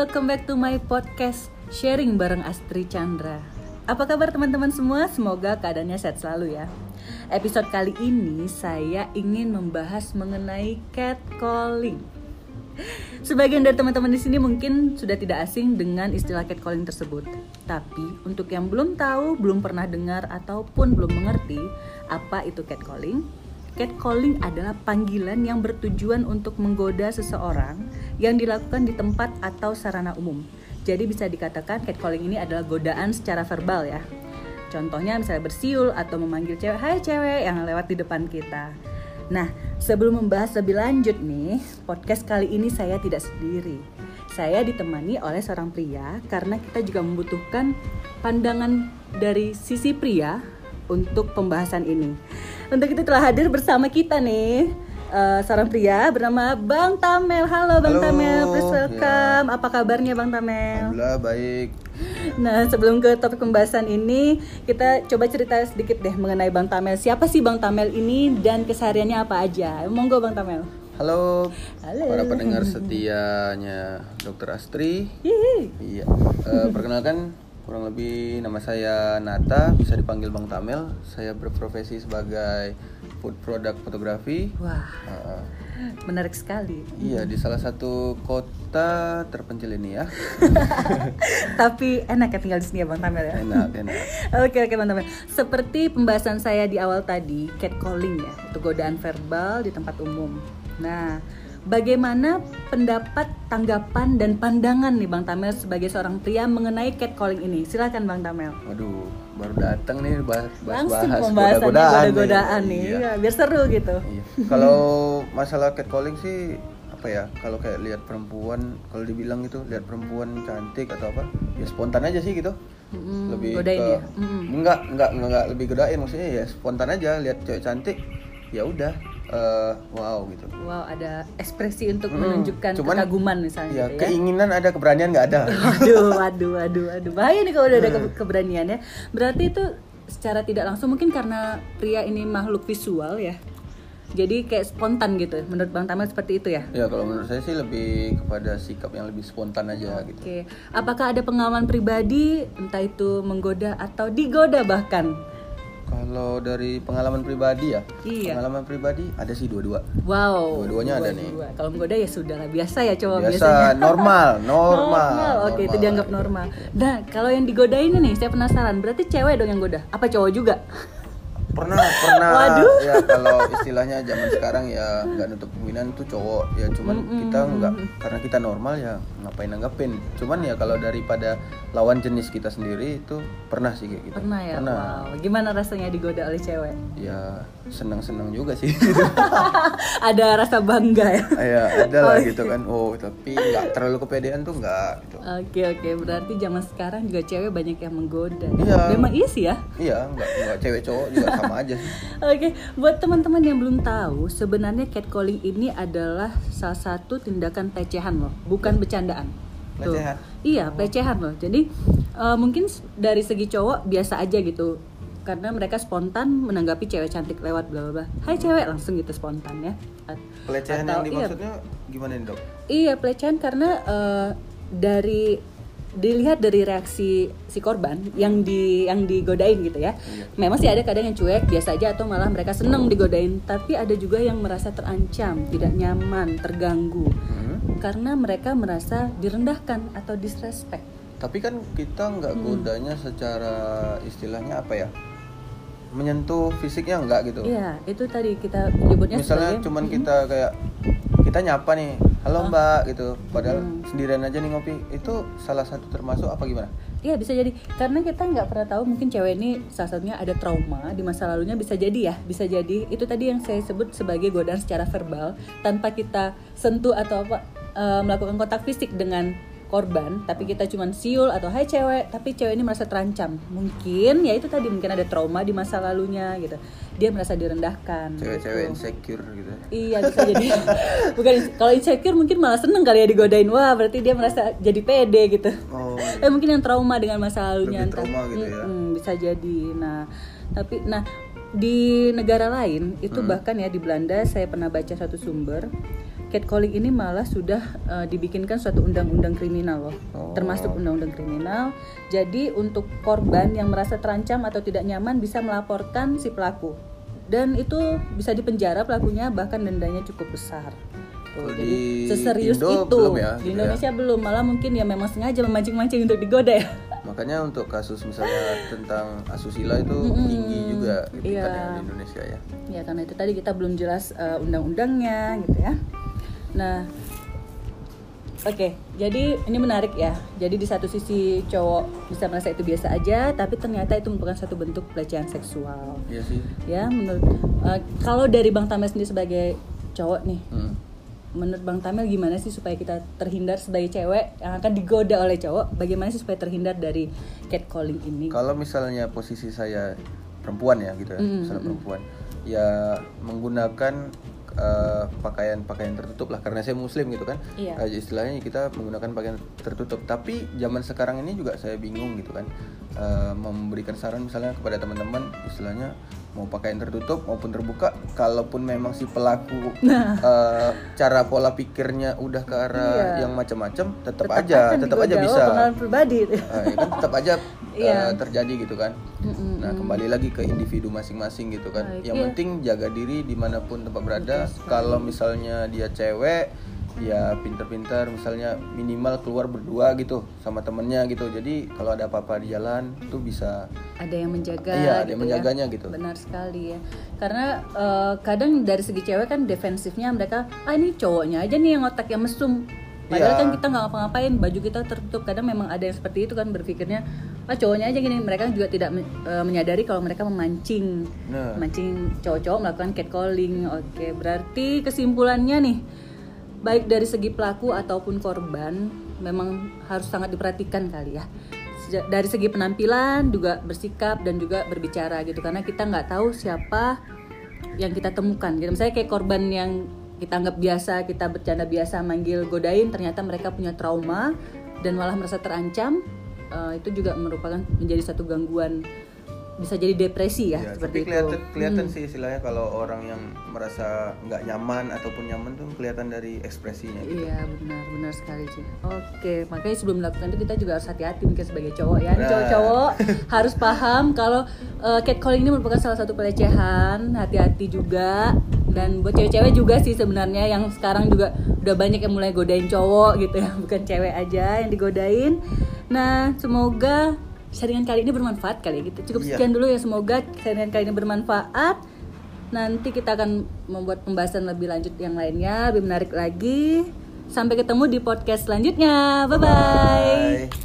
welcome back to my podcast Sharing bareng Astri Chandra. Apa kabar teman-teman semua? Semoga keadaannya sehat selalu ya. Episode kali ini saya ingin membahas mengenai catcalling. Sebagian dari teman-teman di sini mungkin sudah tidak asing dengan istilah catcalling tersebut. Tapi untuk yang belum tahu, belum pernah dengar ataupun belum mengerti apa itu catcalling, catcalling adalah panggilan yang bertujuan untuk menggoda seseorang yang dilakukan di tempat atau sarana umum. Jadi bisa dikatakan catcalling ini adalah godaan secara verbal ya. Contohnya misalnya bersiul atau memanggil cewek, "Hai cewek," yang lewat di depan kita. Nah, sebelum membahas lebih lanjut nih, podcast kali ini saya tidak sendiri. Saya ditemani oleh seorang pria karena kita juga membutuhkan pandangan dari sisi pria untuk pembahasan ini. Untuk itu telah hadir bersama kita nih seorang pria bernama Bang Tamel. Halo Bang Tamel, please welcome. Ya. Apa kabarnya Bang Tamel? Alhamdulillah baik. Nah, sebelum ke topik pembahasan ini, kita coba cerita sedikit deh mengenai Bang Tamel. Siapa sih Bang Tamel ini dan kesehariannya apa aja? Monggo Bang Tamel. Halo. Para pendengar setianya Dr. Astri. Iya. Perkenalkan, kurang lebih nama saya Nata, bisa dipanggil Bang Tamel. Saya berprofesi sebagai food product fotografi. Wah, menarik sekali. Iya, di salah satu kota terpencil ini ya. Tapi enak ya tinggal di sini ya Bang Tamel ya. Enak. Oke Bang Tamel. Seperti pembahasan saya di awal tadi, catcalling ya, itu godaan verbal di tempat umum. Nah, bagaimana pendapat, tanggapan, dan pandangan nih Bang Tamel sebagai seorang pria mengenai catcalling ini? Silakan Bang Tamel. Waduh, baru datang nih bahas godaan nih. Iya. Biar seru gitu. Iya. Kalau masalah catcalling sih apa ya? Kalau kayak lihat perempuan, kalau dibilang itu lihat perempuan cantik atau apa, ya spontan aja sih gitu. Lebih godain ke ya? Enggak lebih godain, maksudnya ya spontan aja lihat cewek cantik, ya udah. Wow gitu. Wow, ada ekspresi untuk menunjukkan kekaguman misalnya ya, gitu ya. Keinginan ada, keberanian nggak ada. Waduh. Bahaya nih kalau udah ada keberanian ya. Berarti itu secara tidak langsung mungkin karena pria ini makhluk visual ya. Jadi kayak spontan gitu. Menurut Bang Tamel seperti itu ya? Ya, kalau menurut saya sih lebih kepada sikap yang lebih spontan aja gitu. Oke. Apakah ada pengalaman pribadi entah itu menggoda atau digoda bahkan? Kalau dari pengalaman pribadi ya, iya. Pengalaman pribadi ada sih dua-dua. Wow. Dua-duanya ada nih. Kalau menggoda ya sudah lah, biasa ya cowok biasa, biasanya. Normal. Oke, itu dianggap normal. Nah, kalau yang digodain nih, saya penasaran. Berarti cewek dong yang goda? Apa cowok juga? Pernah. Waduh. Ya kalau istilahnya zaman sekarang ya nggak nutup kemungkinan tuh cowok. Ya cuman kita nggak, karena kita normal ya ngapain nanggapin. Cuman ya kalau daripada lawan jenis kita sendiri itu pernah sih kayak gitu. Pernah ya. Wow. Gimana rasanya digoda oleh cewek? Ya senang juga sih. Ada rasa bangga ya. Ya ada lah gitu kan. Oh tapi nggak terlalu kepedean tuh nggak. Gitu. Oke. Berarti zaman sekarang juga cewek banyak yang menggoda. Iya. Memang iya sih ya. Iya nggak cewek cowok juga sama aja sih. Oke, buat teman-teman yang belum tahu, sebenarnya catcalling ini adalah salah satu tindakan pelecehan loh, bukan bercandaan. Pelecehan? Iya, pelecehan loh. Jadi mungkin dari segi cowok biasa aja gitu, karena mereka spontan menanggapi cewek cantik lewat bla bla bla. Hai cewek, langsung gitu spontan ya. Pelecehan yang dimaksudnya gimana nih dok? Iya, pelecehan karena dilihat dari reaksi si korban yang digodain gitu ya. Iya. Memang sih ada kadang yang cuek biasa aja atau malah mereka seneng digodain, tapi ada juga yang merasa terancam, tidak nyaman, terganggu karena mereka merasa direndahkan atau disrespect. Tapi kan kita nggak godanya secara istilahnya apa ya, menyentuh fisiknya nggak gitu. Iya, itu tadi kita nyebutnya misalnya sebagai, cuman kita kayak kita nyapa nih, halo mbak gitu, padahal sendirian aja nih ngopi, itu salah satu termasuk apa gimana? Iya bisa jadi, karena kita nggak pernah tahu, mungkin cewek ini salah satunya ada trauma di masa lalunya, bisa jadi itu tadi yang saya sebut sebagai godaan secara verbal tanpa kita sentuh atau melakukan kontak fisik dengan korban, tapi kita cuman siul atau hai cewek, tapi cewek ini merasa terancam. Mungkin ya itu tadi, mungkin ada trauma di masa lalunya gitu. Dia merasa direndahkan. Cewek-cewek gitu. insecure gitu. Iya bisa jadi. Bukan, kalau insecure mungkin malah seneng kali ya digodain. Wah, berarti dia merasa jadi pede gitu. Oh. Iya. Mungkin yang trauma dengan masa lalunya. Lebih trauma gitu ya. Bisa jadi. Nah, di negara lain itu bahkan ya di Belanda saya pernah baca satu sumber, catcalling ini malah sudah dibikinkan suatu undang-undang kriminal loh, termasuk undang-undang kriminal. Jadi untuk korban yang merasa terancam atau tidak nyaman bisa melaporkan si pelaku, dan itu bisa dipenjara pelakunya, bahkan dendanya cukup besar. Jadi seserius Indo itu belum ya, di gitu Indonesia belum, malah mungkin ya memang sengaja memancing-mancing untuk digoda ya. Makanya untuk kasus misalnya tentang asusila itu tinggi juga gitu kan ya, di Indonesia ya. Ya karena itu tadi kita belum jelas undang-undangnya gitu ya. Nah, oke, jadi ini menarik ya. Jadi di satu sisi cowok bisa merasa itu biasa aja, tapi ternyata itu merupakan satu bentuk pelecehan seksual. Iya sih. Ya, menurut kalau dari Bang Tamel sendiri sebagai cowok nih, menurut Bang Tamel gimana sih supaya kita terhindar sebagai cewek yang akan digoda oleh cowok? Bagaimana sih supaya terhindar dari catcalling ini? Kalau misalnya posisi saya perempuan ya gitu ya, misalnya perempuan, ya menggunakan pakaian tertutup lah, karena saya muslim gitu kan. Istilahnya kita menggunakan pakaian tertutup. Tapi zaman sekarang ini juga saya bingung gitu kan, memberikan saran misalnya kepada teman-teman, istilahnya mau pakaian tertutup maupun terbuka, kalaupun memang si pelaku cara pola pikirnya udah ke arah yang macam-macam, tetap aja bisa pengalaman pribadi ya kan, tetap aja terjadi gitu kan. Nah, kembali lagi ke individu masing-masing gitu kan. Yang penting jaga diri dimanapun tempat berada. Kalau misalnya dia cewek, ya pintar-pintar misalnya minimal keluar berdua gitu sama temennya gitu. Jadi kalau ada apa-apa di jalan tuh bisa ada yang menjaga. Iya, ada yang menjaganya gitu. Benar sekali ya. Karena kadang dari segi cewek kan defensifnya mereka, ini cowoknya aja nih yang otaknya mesum. Padahal kan kita nggak ngapa-ngapain, baju kita tertutup. Kadang memang ada yang seperti itu kan berpikirnya, cowoknya aja gini. Mereka juga tidak menyadari kalau mereka memancing cowok-cowok melakukan catcalling. Oke, berarti kesimpulannya nih, baik dari segi pelaku ataupun korban memang harus sangat diperhatikan kali ya. Dari segi penampilan juga bersikap dan juga berbicara gitu, karena kita nggak tahu siapa yang kita temukan gitu. Misalnya kayak korban yang kita anggap biasa, kita bercanda biasa manggil godain, ternyata mereka punya trauma dan malah merasa terancam. Itu juga merupakan menjadi satu gangguan, bisa jadi depresi ya seperti tapi itu. Kelihatan sih istilahnya kalau orang yang merasa nggak nyaman ataupun nyaman tuh kelihatan dari ekspresinya gitu. Iya, benar sekali sih. Oke, makanya sebelum melakukan itu kita juga harus hati-hati mungkin sebagai cowok ya. Cowok-cowok harus paham kalau catcalling ini merupakan salah satu pelecehan. Hati-hati juga. Dan buat cewek-cewek juga sih sebenarnya, yang sekarang juga udah banyak yang mulai godain cowok gitu ya, bukan cewek aja yang digodain. Nah, semoga sharingan kali ini bermanfaat kali ya gitu. Cukup sekian dulu ya, semoga sharingan kali ini bermanfaat. Nanti kita akan membuat pembahasan lebih lanjut yang lainnya, lebih menarik lagi. Sampai ketemu di podcast selanjutnya. Bye-bye.